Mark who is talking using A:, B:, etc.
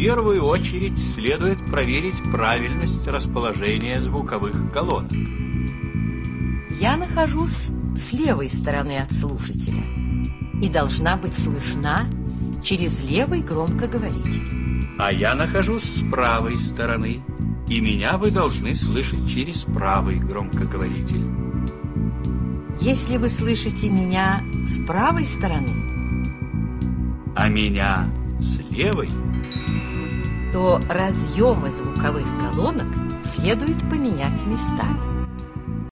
A: первую очередь следует проверить правильность расположения звуковых колонок.
B: Я нахожусь с левой стороны от слушателя и должна быть слышна через левый громкоговоритель.
A: А я нахожусь с правой стороны, и меня вы должны слышать через правый громкоговоритель.
B: Если вы слышите меня с правой стороны,
A: а меня с левой,
B: то разъемы звуковых колонок следует поменять местами.